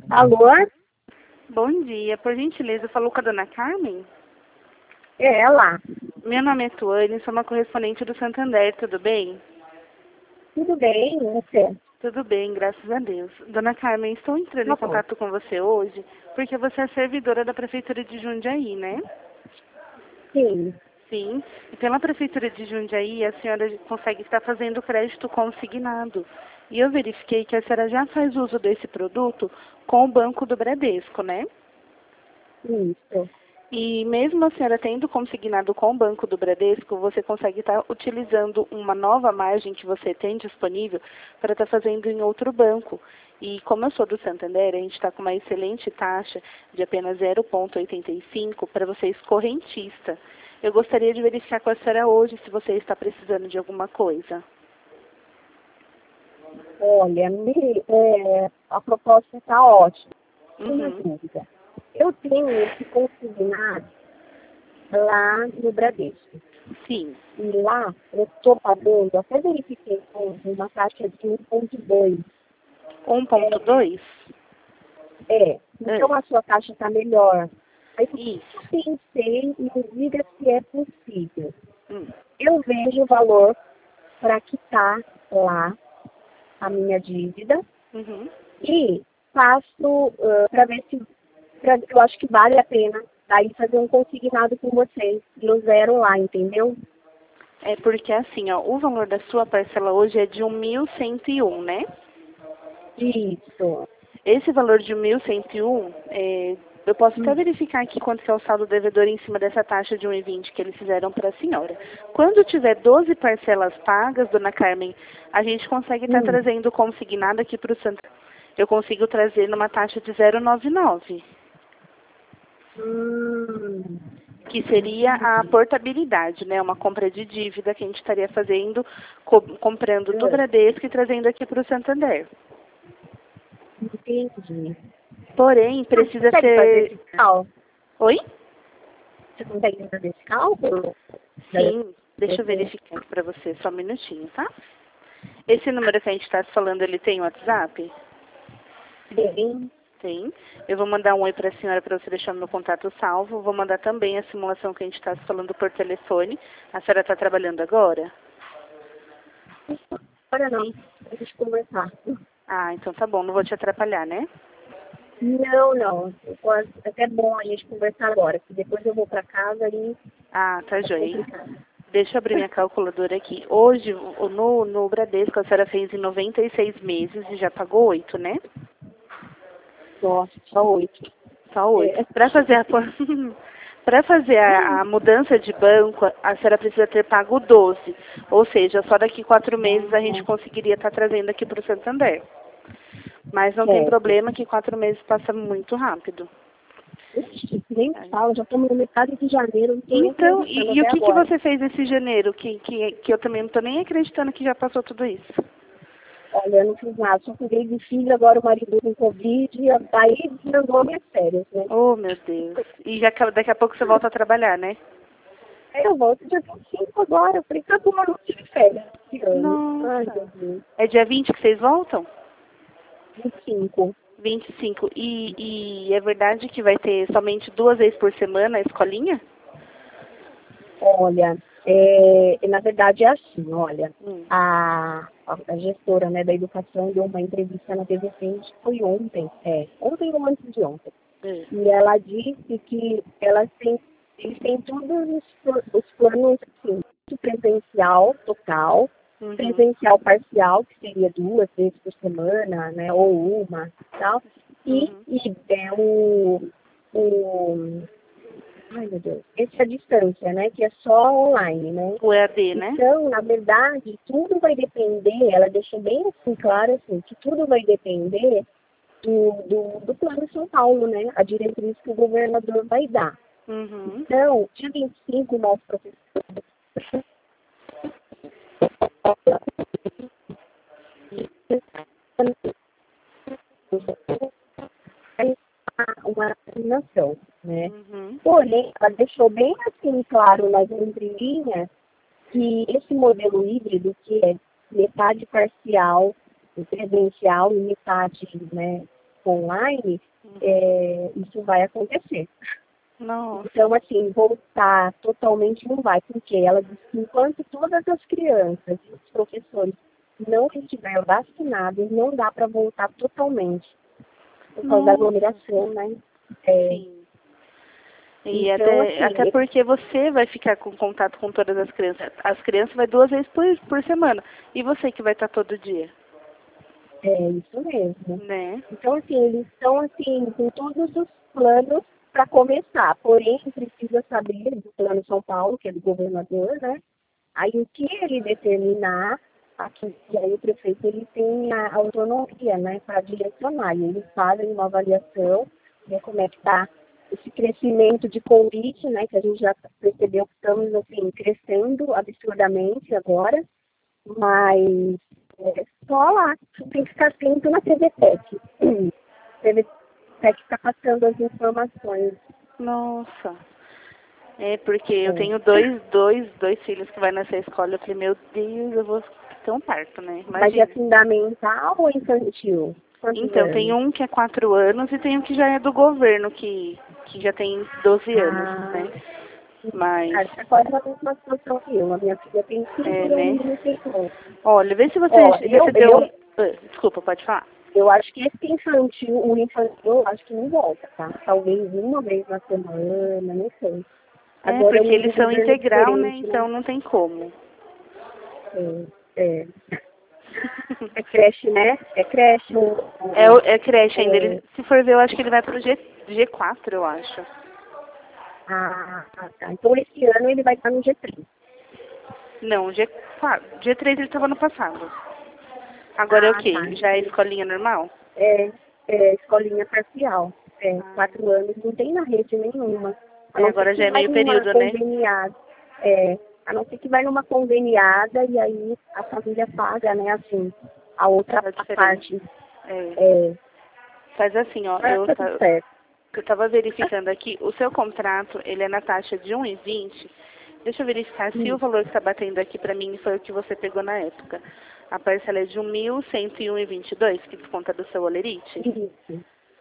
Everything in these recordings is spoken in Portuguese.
Alô? Bom dia, por gentileza, falou com a dona Carmen? É ela. Meu nome é Tuane, sou uma correspondente do Santander, tudo bem? Tudo bem, você? Tudo bem, graças a Deus. Dona Carmen, estou entrando Tá em bom. contato com você hoje porque você é servidora da Prefeitura de Jundiaí, né? Sim. Sim. E pela Prefeitura de Jundiaí, a senhora consegue estar fazendo crédito consignado. E eu verifiquei que a senhora já faz uso desse produto com o Banco do Bradesco, né? Isso. E mesmo a senhora tendo consignado com o Banco do Bradesco, você consegue estar utilizando uma nova margem que você tem disponível para estar fazendo em outro banco. E como eu sou do Santander, a gente está com uma excelente taxa de apenas 0,85 para vocês correntista. Eu gostaria de verificar com a senhora hoje se você está precisando de alguma coisa. Olha, a proposta está ótima. Uma Uhum. dúvida. Eu tenho esse consignado lá no Bradesco. Sim. E lá eu estou pagando, até verifiquei com uma taxa de 1,2. 1,2? Então a sua taxa está melhor. Aí o que eu Isso. pensei e me diga se é possível. Hum. Eu vejo o valor para quitar lá a minha dívida Uhum. e faço para ver se eu acho que vale a pena daí fazer um consignado com vocês no zero lá, entendeu? É porque assim, ó, o valor da sua parcela hoje é de 1.101, né? Isso. Esse valor de 1.101, eu posso até verificar aqui quanto que é o saldo devedor em cima dessa taxa de 1,20 que eles fizeram para a senhora. Quando tiver 12 parcelas pagas, dona Carmen, a gente consegue estar trazendo consignado aqui para o Santo. Eu consigo trazer numa taxa de 0,99, Hum, que seria a portabilidade, né? Uma compra de dívida que a gente estaria fazendo, comprando do Bradesco e trazendo aqui para o Santander. entendi. Porém, Você precisa consegue fazer ser... esse cálculo? Oi? Você consegue fazer esse cálculo? Sim, deixa eu verificar aqui para você, só um minutinho, tá? Esse número que a gente está falando, ele tem WhatsApp? Bem, Tem. Eu vou mandar um oi para a senhora para você deixar meu contato salvo. Vou mandar também a simulação que a gente está falando por telefone. A senhora está trabalhando agora? agora não, a gente conversar. Ah, então tá bom, não vou te atrapalhar, né? Não. É até bom a gente conversar agora, porque depois eu vou para casa e Ah, tá é joia. complicado. Deixa eu abrir minha calculadora aqui. Hoje, no Bradesco, a senhora fez em 96 meses e já pagou 8, né? Nossa, só 8. Só 8. É. Para fazer para fazer a mudança de banco, a senhora precisa ter pago 12. Ou seja, só daqui 4 meses a gente conseguiria estar trazendo aqui para o Santander. Mas não tem Certo. problema que 4 meses passa muito rápido. Ixi, nem fala, já estamos no metade de janeiro, não estou nem Então, acreditando e o até que agora. você fez esse janeiro? Que eu também não estou nem acreditando que já passou tudo isso. Olha, eu não fiz nada, só cuidei de filho, agora o marido com Covid, e aí mandou minhas férias, né? Oh, meu Deus. E já, daqui a pouco você volta a trabalhar, né? Aí eu volto dia 25 agora, eu falei, acabou, eu não tive férias esse ano. Ai, meu Nossa. Deus, É dia 20 que vocês voltam? 25. 25. E é verdade que vai ter somente 2 vezes por semana a escolinha? Olha, na verdade é assim, olha, Hum. a gestora, né, da educação deu uma entrevista na TV Frente, foi ontem ou antes de ontem. É. E ela disse que eles têm todos os planos, assim, de presencial total, Uhum. presencial parcial, que seria 2 vezes por semana, né, ou uma, tal, e, Uhum. e é o ai, meu Deus. Esse é a distância, né? Que é só online, né? O EAD, né? Então, na verdade, tudo vai depender, ela deixou bem assim claro assim, que tudo vai depender do plano São Paulo, né? A diretriz que o governador vai dar. Uhum. Então, dia 25, o nosso professor uma vacinação, né? Uhum. Porém, ela deixou bem assim claro nas entrelinhas que esse modelo híbrido, que é metade parcial presencial e metade, né, online, isso vai acontecer. Nossa. Então, assim, voltar totalmente não vai, porque ela diz que enquanto todas as crianças e os professores não estiverem vacinados, não dá para voltar totalmente, por causa da aglomeração, né? Sim. E Então, até porque você vai ficar com contato com todas as crianças. As crianças vai 2 vezes por semana. E você que vai estar todo dia. É isso mesmo. Né? Então, assim, eles estão, assim, com todos os planos para começar. Porém, precisa saber do Plano São Paulo, que é do governador, né? Aí, o que ele determinar, aqui, e aí o prefeito, ele tem a autonomia, né, para direcionar. E eles fazem uma avaliação, ver como é que está esse crescimento de Covid, né, que a gente já percebeu que estamos, assim, crescendo absurdamente agora, mas só lá, tem que ficar atento na TVTEC. TVTEC está passando as informações. Nossa. É, porque eu tenho dois filhos que vai nessa escola. Eu falei, meu Deus, eu vou ter um parto, né? Imagina. Mas é fundamental ou infantil? Então, tem um que é 4 anos e tem um que já é do governo, que já tem 12 anos, né? Mas... Essa quase a mesma situação que eu. A minha filha tem 5 e o menino tem 11. Olha, vê se você recebeu um... Desculpa, pode falar. Eu acho que esse infantil, o infantil, eu acho que não volta, tá? Talvez uma vez na semana, não sei. Agora, porque eles são integral, né? Então né? não tem como. É creche, né? É creche. É creche ainda. Ele, se for ver, eu acho que ele vai pro G4, eu acho. Ah, tá. Então esse ano ele vai estar no G3. Não, G4. G3 ele estava no passado. Agora é o quê? Tá. Já é escolinha normal? É escolinha parcial. 4 anos, não tem na rede nenhuma. Agora já é meio período, né? A não ser que vai numa conveniada e aí a família paga, né, assim, a outra parte. Faz assim, ó, eu tava verificando aqui, o seu contrato, ele é na taxa de 1,20. Deixa eu verificar se o valor que está batendo aqui para mim foi o que você pegou na época. A parcela é de 1.101,22, que desconta do seu olerite? Isso.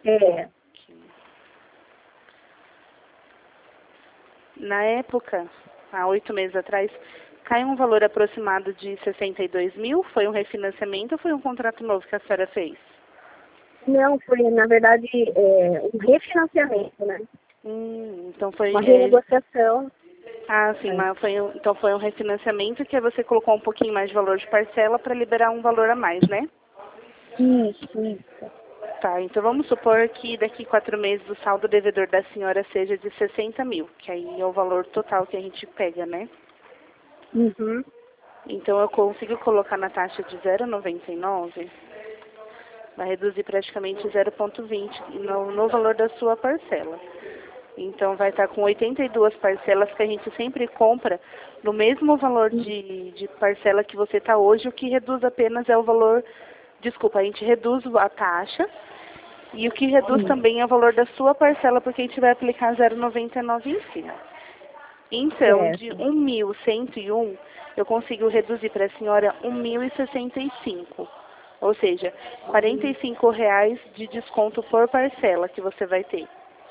Na época, há 8 meses atrás, caiu um valor aproximado de 62 mil. Foi um refinanciamento ou foi um contrato novo que a senhora fez? Não, foi, na verdade, um refinanciamento, né? Então foi... Uma renegociação. Ah, sim, mas então foi um refinanciamento que você colocou um pouquinho mais de valor de parcela para liberar um valor a mais, né? Isso. Tá, então vamos supor que daqui 4 meses o saldo devedor da senhora seja de 60 mil, que aí é o valor total que a gente pega, né? Uhum. Então eu consigo colocar na taxa de 0,99, vai reduzir praticamente 0,20 no valor da sua parcela. Então vai estar com 82 parcelas que a gente sempre compra no mesmo valor de parcela que você está hoje, o que reduz apenas é o valor, desculpa, a gente reduz a taxa e o que reduz também é o valor da sua parcela, porque a gente vai aplicar 0,99 em cima. Então, de 1.101, eu consigo reduzir para a senhora 1.065. Ou seja, R$ 45,00 de desconto por parcela que você vai ter.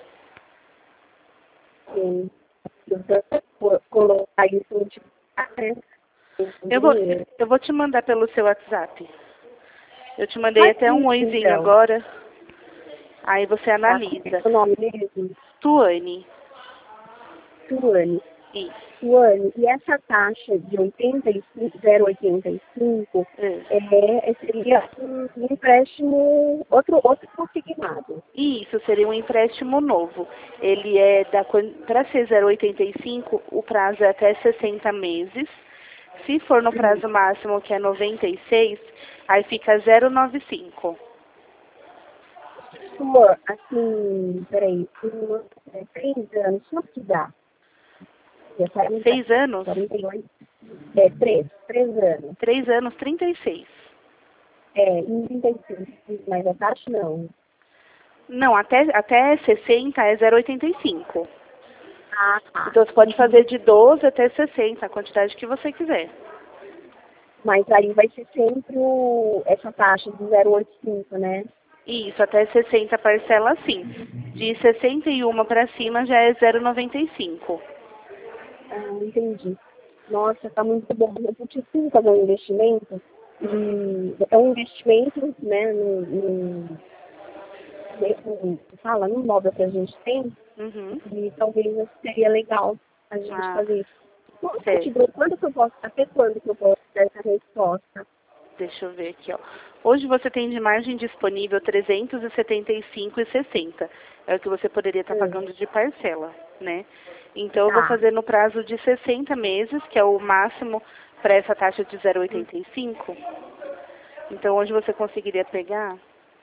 Sim. Colocar isso tipo, eu vou te mandar pelo seu WhatsApp. Eu te mandei até um oizinho então. Agora. Aí você analisa. O nome mesmo? Tuane. Isso. Tuane, e essa taxa de 0,85 seria um empréstimo, outro consignado. Isso, seria um empréstimo novo. Ele é para ser 0,85, o prazo é até 60 meses. Se for no prazo máximo, que é 96, aí fica 0,95. Assim, peraí, 3 anos, quanto que dá? 6 anos? 48. 3 anos. 3 anos, 36. Em 35, mas a taxa não. Não, até 60 é 0,85. Tá. Então você pode fazer de 12 até 60, a quantidade que você quiser. Mas aí vai ser sempre essa taxa de 0,85, né? Isso, até 60 parcela sim. De 61 para cima já é 0,95. Entendi. Nossa, tá muito bom. Eu preciso fazer um investimento. E é um investimento, né, fala, no imóvel que a gente tem. Uhum. E talvez seria legal a gente Ah, fazer isso. certo. Quando que eu posso, até quando que eu posso dar essa resposta? Deixa eu ver aqui, ó. Hoje você tem de margem disponível 375,60. É o que você poderia estar Hum, pagando de parcela, né? Então eu vou tá. fazer no prazo de 60 meses, que é o máximo para essa taxa de 0,85. Então hoje você conseguiria pegar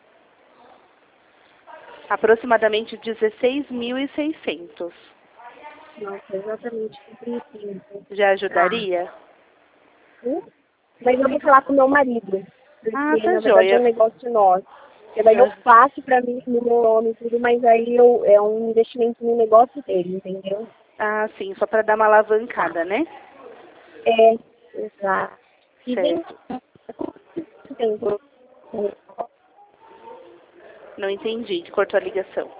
aproximadamente 16.600. Nossa, exatamente o que eu preciso. Já Tá. ajudaria? Hum? Mas eu vou falar com meu marido, Ah, porque tá na verdade é um joia. negócio nosso. Porque daí eu Já- faço pra mim no meu nome e tudo, mas aí é um investimento no negócio dele, entendeu? Ah, sim, só para dar uma Tá. alavancada, né? É, exato. E vem Certo. tempo. Não entendi, cortou a ligação.